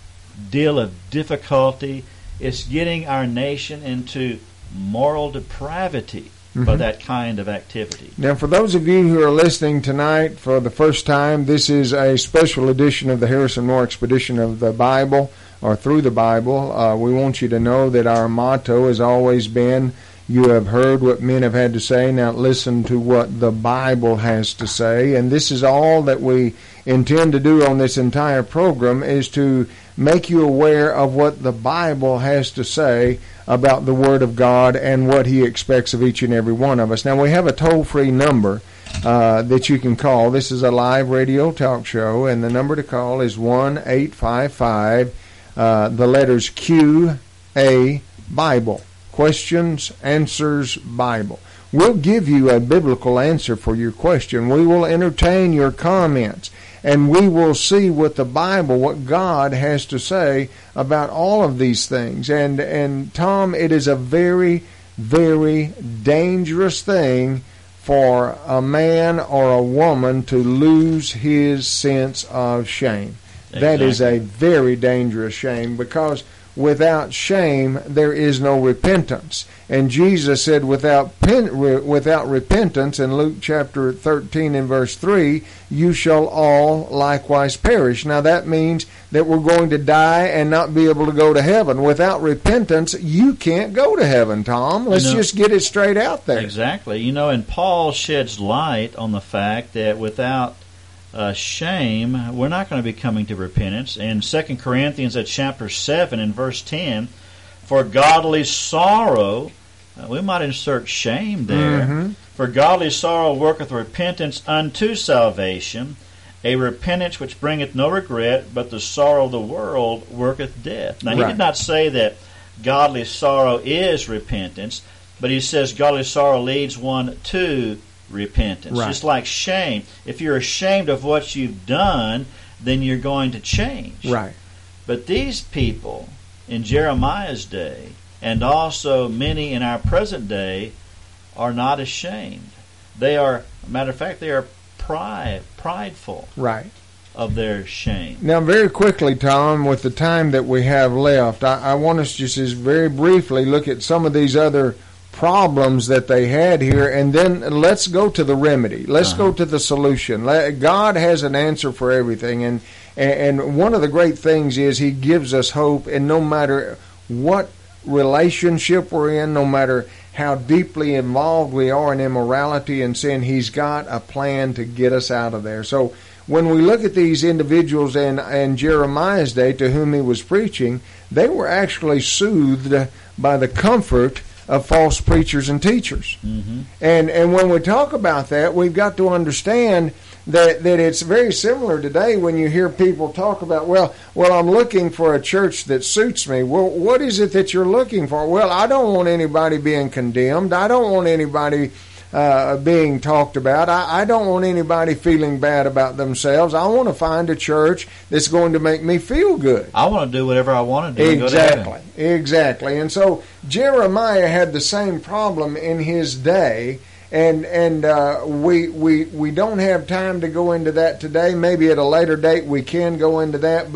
deal of difficulty. It's getting our nation into moral depravity mm-hmm. by that kind of activity. Now, for those of you who are listening tonight for the first time, this is a special edition of the Harrison Moore Expedition of the Bible, or through the Bible. Uh, we want you to know that our motto has always been, you have heard what men have had to say, now listen to what the Bible has to say. And this is all that we intend to do on this entire program, is to make you aware of what the Bible has to say about the Word of God and what He expects of each and every one of us. Now, we have a toll-free number uh, that you can call. This is a live radio talk show, and the number to call is one eight five five Uh, the letters Q A Bible. Questions, Answers, Bible. We'll give you a biblical answer for your question. We will entertain your comments, and we will see what the Bible, what God has to say about all of these things. And, and Tom, it is a very, very dangerous thing for a man or a woman to lose his sense of shame. That is a very dangerous shame, because without shame there is no repentance. And Jesus said without pen, without repentance in Luke chapter thirteen and verse three, you shall all likewise perish. Now that means that we're going to die and not be able to go to heaven. Without repentance, you can't go to heaven, Tom. Let's you know, just get it straight out there. Exactly. You know, and Paul sheds light on the fact that without Uh, shame, we're not going to be coming to repentance. In Second Corinthians at chapter seven and verse ten, for godly sorrow, uh, we might insert shame there, mm-hmm. for godly sorrow worketh repentance unto salvation, a repentance which bringeth no regret, but the sorrow of the world worketh death. Now, he right. did not say that godly sorrow is repentance, but he says godly sorrow leads one to repentance. Right. Just like shame. If you're ashamed of what you've done, then you're going to change. Right. But these people in Jeremiah's day, and also many in our present day, are not ashamed. They are, matter of fact, they are pride, prideful right. of their shame. Now, very quickly, Tom, with the time that we have left, I, I want us to just very briefly look at some of these other problems that they had here, and then let's go to the remedy. Let's uh-huh. go to the solution. God has an answer for everything, and and one of the great things is He gives us hope, and no matter what relationship we're in, no matter how deeply involved we are in immorality and sin, He's got a plan to get us out of there. So when we look at these individuals in, in Jeremiah's day to whom he was preaching, they were actually soothed by the comfort of false preachers and teachers. Mm-hmm. And and when we talk about that, we've got to understand that, that it's very similar today when you hear people talk about, well, well, I'm looking for a church that suits me. Well, what is it that you're looking for? Well, I don't want anybody being condemned. I don't want anybody uh, being talked about. I, I don't want anybody feeling bad about themselves. I want to find a church that's going to make me feel good. I want to do whatever I want to do. Exactly, and go to heaven. Exactly. And so Jeremiah had the same problem in his day. And and uh, we we we don't have time to go into that today. Maybe at a later date we can go into that. But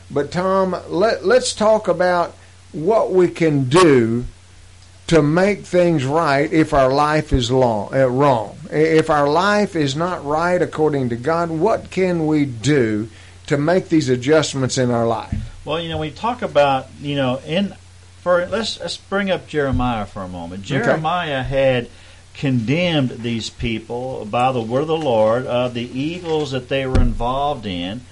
But Tom, let, let's talk about what we can do to make things right if our life is long, uh, wrong. If our life is not right according to God, what can we do to make these adjustments in our life? Well, you know, we talk about, you know, in for let's let's bring up Jeremiah for a moment. Jeremiah okay. had condemned these people by the word of the Lord of the evils that they were involved in.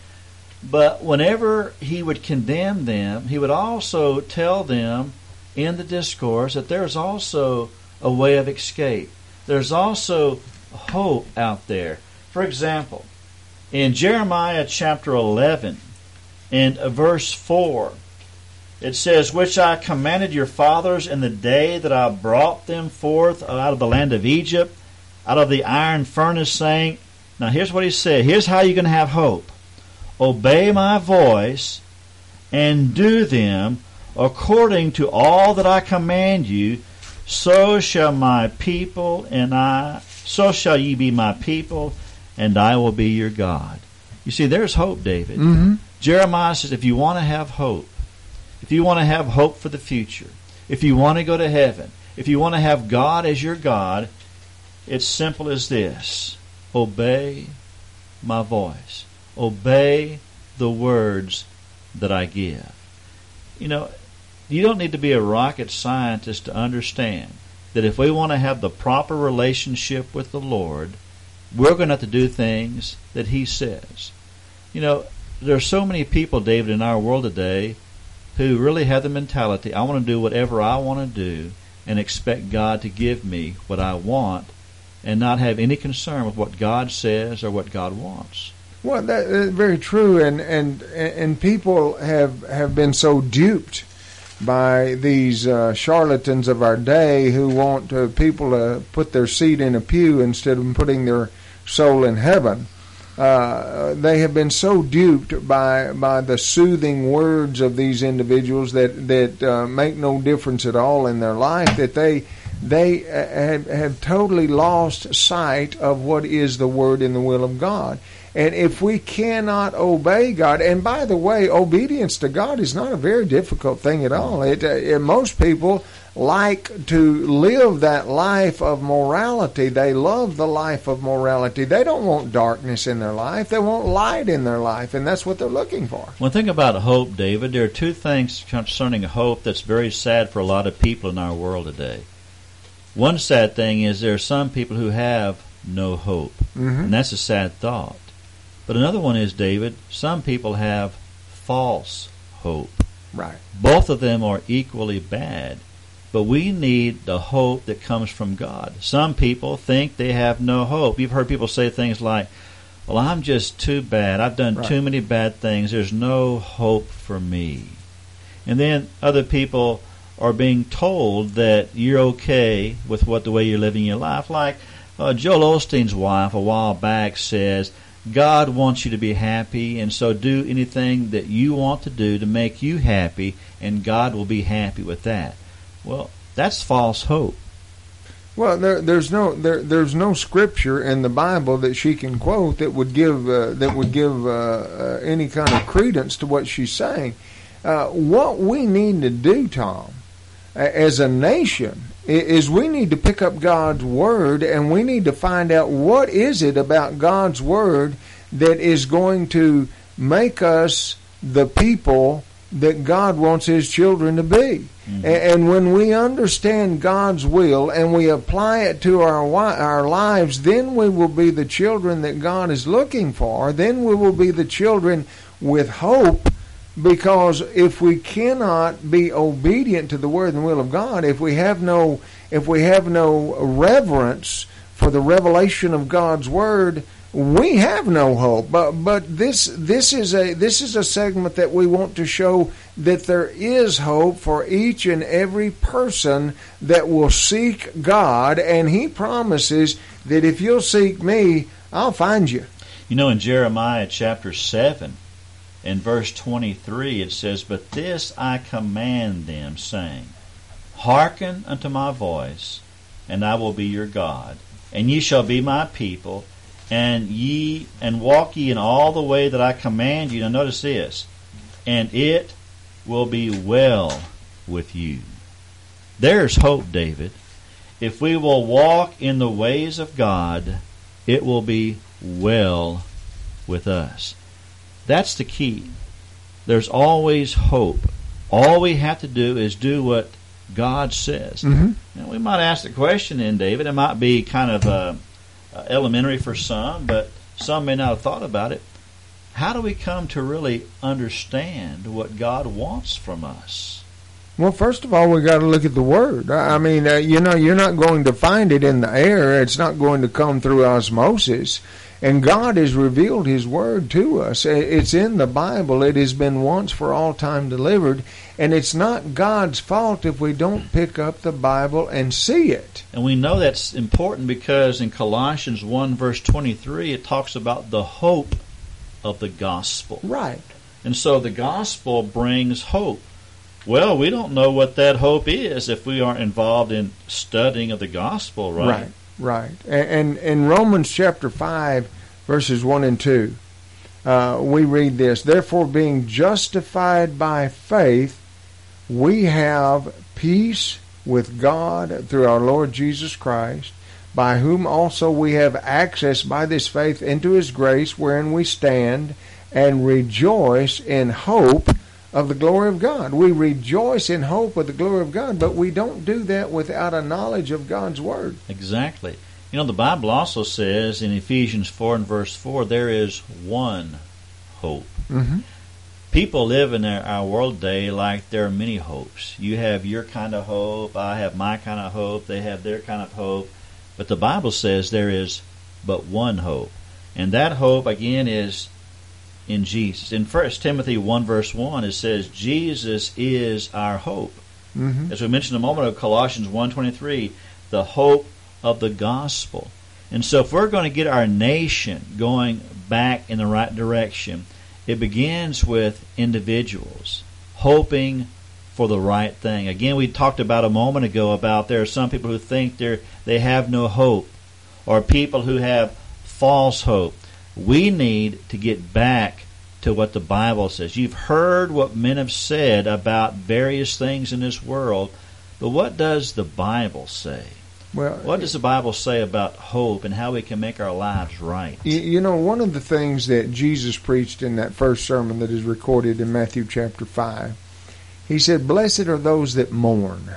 But whenever he would condemn them, he would also tell them in the discourse that there's also a way of escape. There's also hope out there. For example, in Jeremiah chapter eleven, in verse four, it says, "Which I commanded your fathers in the day that I brought them forth out of the land of Egypt, out of the iron furnace, saying," now here's what he said. Here's how you're going to have hope. "Obey my voice and do them according to all that I command you, so shall my people and I, so shall ye be my people, and I will be your God." You see, there's hope, David. Mm-hmm. Jeremiah says, if you want to have hope, if you want to have hope for the future, if you want to go to heaven, if you want to have God as your God, it's simple as this: obey my voice. Obey the words that I give. You know, you don't need to be a rocket scientist to understand that if we want to have the proper relationship with the Lord, we're going to have to do things that He says. You know, there are so many people, David, in our world today who really have the mentality, I want to do whatever I want to do and expect God to give me what I want and not have any concern with what God says or what God wants. Well, that is very true, and and and people have have been so duped by these uh, charlatans of our day who want uh, people to put their seat in a pew instead of putting their soul in heaven. Uh, they have been so duped by by the soothing words of these individuals that that uh, make no difference at all in their life that they they have, have totally lost sight of what is the word and the will of God. And if we cannot obey God, and by the way, obedience to God is not a very difficult thing at all. It, uh, most people like to live that life of morality. They love the life of morality. They don't want darkness in their life. They want light in their life, and that's what they're looking for. One thing about hope, David, there are two things concerning hope that's very sad for a lot of people in our world today. One sad thing is there are some people who have no hope, mm-hmm. and that's a sad thought. But another one is, David, some people have false hope. Right. Both of them are equally bad. But we need the hope that comes from God. Some people think they have no hope. You've heard people say things like, well, I'm just too bad. I've done right. too many bad things. There's no hope for me. And then other people are being told that you're okay with what the way you're living your life. Like uh, Joel Osteen's wife a while back says, God wants you to be happy, and so do anything that you want to do to make you happy, and God will be happy with that. Well, that's false hope. Well, there, there's no there, there's no scripture in the Bible that she can quote that would give uh, that would give uh, uh, any kind of credence to what she's saying. Uh, what we need to do, Tom, as a nation, is we need to pick up God's Word and we need to find out what is it about God's Word that is going to make us the people that God wants His children to be. Mm-hmm. And when we understand God's will and we apply it to our our lives, then we will be the children that God is looking for. Then we will be the children with hope. Because if we cannot be obedient to the word and will of God, if we have no if we have no reverence for the revelation of God's word, we have no hope. But but this this is a this is a segment that we want to show that there is hope for each and every person that will seek God, and He promises that if you'll seek me, I'll find you. You know, in Jeremiah chapter seven, in verse twenty-three, it says, But this I command them, saying, Hearken unto my voice, and I will be your God, and ye shall be my people, and ye and walk ye in all the way that I command you. Now notice this, and it will be well with you. There's hope, David. If we will walk in the ways of God, it will be well with us. That's the key. There's always hope. All we have to do is do what God says. Mm-hmm. Now, we might ask the question then, David. It might be kind of uh, uh, elementary for some, but some may not have thought about it. How do we come to really understand what God wants from us? Well, first of all, we got to look at the Word. I mean, uh, you know, you're not going to find it in the air. It's not going to come through osmosis. And God has revealed His Word to us. It's in the Bible. It has been once for all time delivered. And it's not God's fault if we don't pick up the Bible and see it. And we know that's important because in Colossians one verse twenty-three, it talks about the hope of the gospel. Right. And so the gospel brings hope. Well, we don't know what that hope is if we aren't involved in studying of the gospel, right? Right. Right. And in Romans chapter five, verses one and two, uh, we read this, "Therefore, being justified by faith, we have peace with God through our Lord Jesus Christ, by whom also we have access by this faith into His grace, wherein we stand and rejoice in hope of the glory of God." We rejoice in hope of the glory of God, but we don't do that without a knowledge of God's Word. Exactly. You know, the Bible also says in Ephesians four and verse four, there is one hope. Mm-hmm. People live in our, our world today like there are many hopes. You have your kind of hope, I have my kind of hope, they have their kind of hope. But the Bible says there is but one hope. And that hope, again, is in Jesus. In First Timothy one verse one, it says, Jesus is our hope. Mm-hmm. As we mentioned a moment ago, Colossians one twenty-three, the hope of the gospel. And so if we're going to get our nation going back in the right direction, it begins with individuals hoping for the right thing. Again, we talked about a moment ago about there are some people who think they're, they have no hope, or people who have false hope. We need to get back to what the Bible says. You've heard what men have said about various things in this world, but what does the Bible say? Well, what does the Bible say about hope and how we can make our lives right? You, you know, one of the things that Jesus preached in that first sermon that is recorded in Matthew chapter five, He said, "Blessed are those that mourn."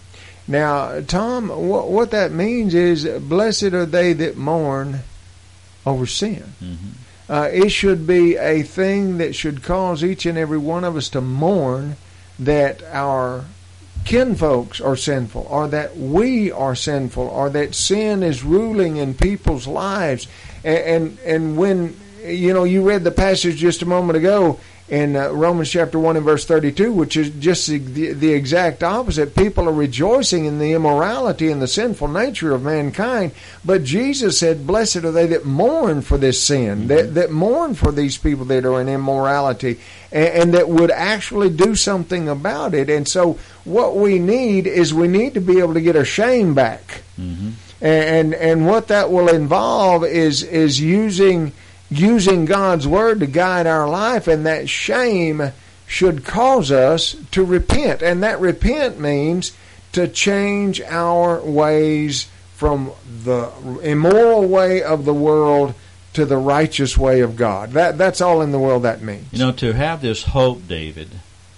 Now, Tom, what, what that means is, blessed are they that mourn over sin. Mm-hmm. Uh, it should be a thing that should cause each and every one of us to mourn that our kinfolks are sinful, or that we are sinful, or that sin is ruling in people's lives. And and, and when, you know, you read the passage just a moment ago in uh, Romans chapter one and verse thirty-two, which is just the, the, the exact opposite. People are rejoicing in the immorality and the sinful nature of mankind, but Jesus said, blessed are they that mourn for this sin, mm-hmm. that, that mourn for these people that are in immorality, and, and that would actually do something about it. And so what we need is we need to be able to get our shame back. Mm-hmm. And, and and what that will involve is is using using God's Word to guide our life, and that shame should cause us to repent. And that repent means to change our ways from the immoral way of the world to the righteous way of God. That that's all in the world that means. You know, to have this hope, David,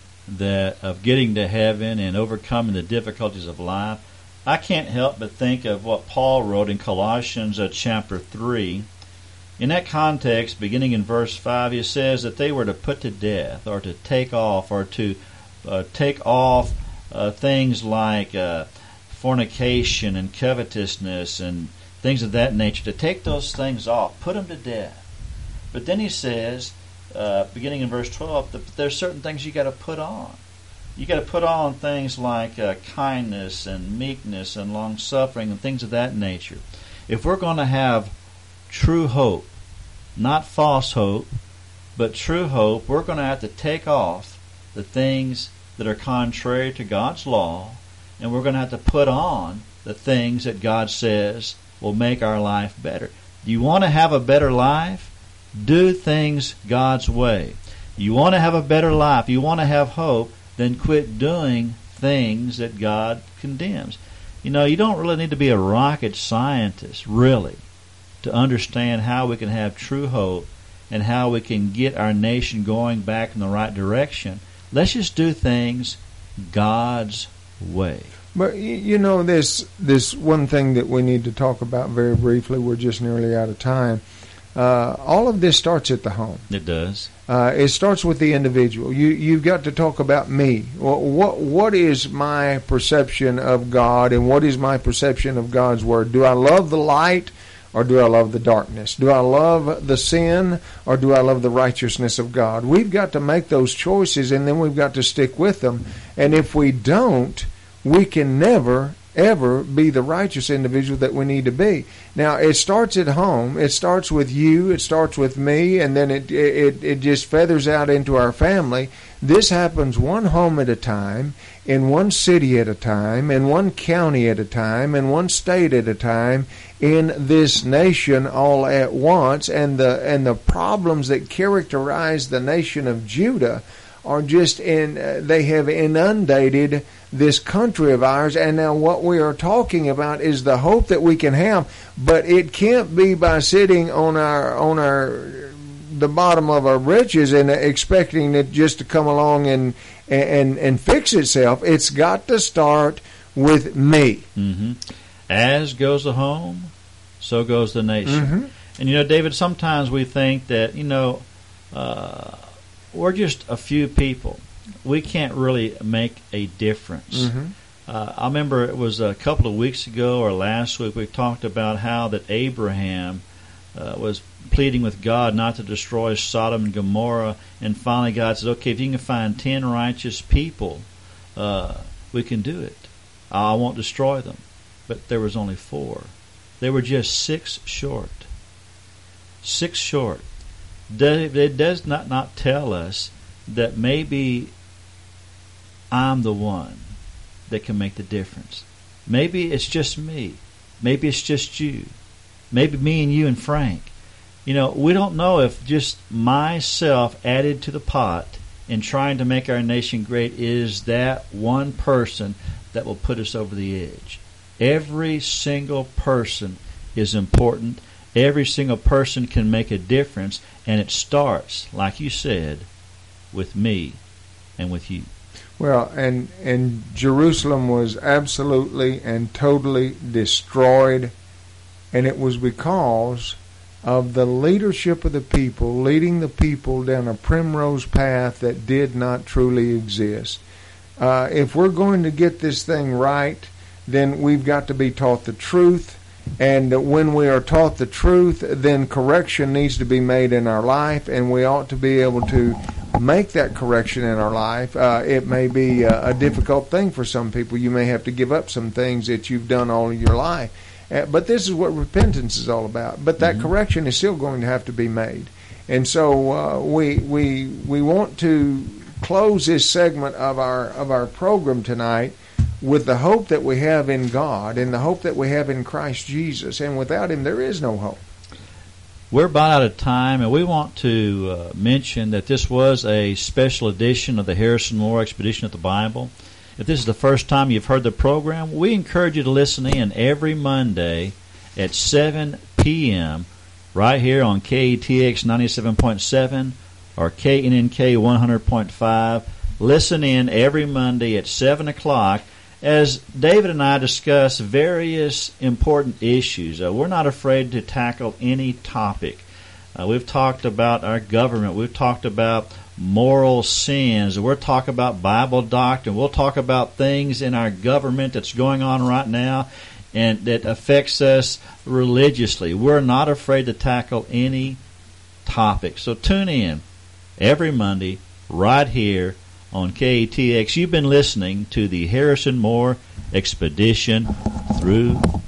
that of getting to heaven and overcoming the difficulties of life, I can't help but think of what Paul wrote in Colossians uh, chapter three. In that context, beginning in verse five, he says that they were to put to death, or to take off, or to uh, take off uh, things like uh, fornication and covetousness and things of that nature, to take those things off, put them to death. But then he says, uh, beginning in verse twelve, that there's certain things you got to put on. You got to put on things like uh, kindness and meekness and long-suffering and things of that nature. If we're going to have true hope, not false hope, but true hope, we're going to have to take off the things that are contrary to God's law, and we're going to have to put on the things that God says will make our life better. Do you want to have a better life? Do things God's way. You want to have a better life, you want to have hope, then quit doing things that God condemns. You know, you don't really need to be a rocket scientist, really, to understand how we can have true hope and how we can get our nation going back in the right direction. Let's just do things God's way. But, you know, this, this one thing that we need to talk about very briefly, we're just nearly out of time. Uh, all of this starts at the home. It does. Uh, it starts with the individual. You, you've got to talk about me. What, what, what is my perception of God, and what is my perception of God's Word? Do I love the light, or do I love the darkness? Do I love the sin, or do I love the righteousness of God? We've got to make those choices, and then we've got to stick with them. And if we don't, we can never, ever be the righteous individual that we need to be. Now, it starts at home. It starts with you. It starts with me, and then it it it just feathers out into our family. This happens one home at a time, in one city at a time, in one county at a time, in one state at a time, in this nation all at once. And the and the problems that characterize the nation of Judah are just in, uh, they have inundated this country of ours, and now what we are talking about is the hope that we can have, but it can't be by sitting on our on our the bottom of our britches and expecting it just to come along and and and fix itself. It's got to start with me. Mm-hmm. As goes the home, so goes the nation. Mm-hmm. And you know, David, sometimes we think that, you know, uh, we're just a few people. We can't really make a difference. Mm-hmm. Uh, I remember it was a couple of weeks ago or last week we talked about how that Abraham uh, was pleading with God not to destroy Sodom and Gomorrah, and finally God said, okay, if you can find ten righteous people, uh, we can do it. I won't destroy them. But there was only four. They were just six short. Six short. It does not, not tell us that maybe I'm the one that can make the difference. Maybe it's just me. Maybe it's just you. Maybe me and you and Frank. You know, we don't know if just myself added to the pot in trying to make our nation great is that one person that will put us over the edge. Every single person is important. Every single person can make a difference, and it starts, like you said, with me and with you. Well, and and Jerusalem was absolutely and totally destroyed, and it was because of the leadership of the people, leading the people down a primrose path that did not truly exist. Uh, if we're going to get this thing right, then we've got to be taught the truth. And when we are taught the truth, then correction needs to be made in our life, and we ought to be able to make that correction in our life. Uh, it may be a, a difficult thing for some people. You may have to give up some things that you've done all of your life. Uh, but this is what repentance is all about. But that mm-hmm. correction is still going to have to be made. And so uh, we we we want to close this segment of our of our program tonight with the hope that we have in God and the hope that we have in Christ Jesus. And without Him, there is no hope. We're about out of time, and we want to uh, mention that this was a special edition of the Harrison Moore Expedition of the Bible. If this is the first time you've heard the program, we encourage you to listen in every Monday at seven p.m. right here on K E T X ninety-seven point seven or K N N K one hundred point five. Listen in every Monday at seven o'clock as David and I discuss various important issues. Uh, we're not afraid to tackle any topic. Uh, we've talked about our government. We've talked about moral sins. We'll talk about Bible doctrine. We'll talk about things in our government that's going on right now and that affects us religiously. We're not afraid to tackle any topic. So tune in every Monday right here on K E T X. You've been listening to the Harrison Moore Expedition Through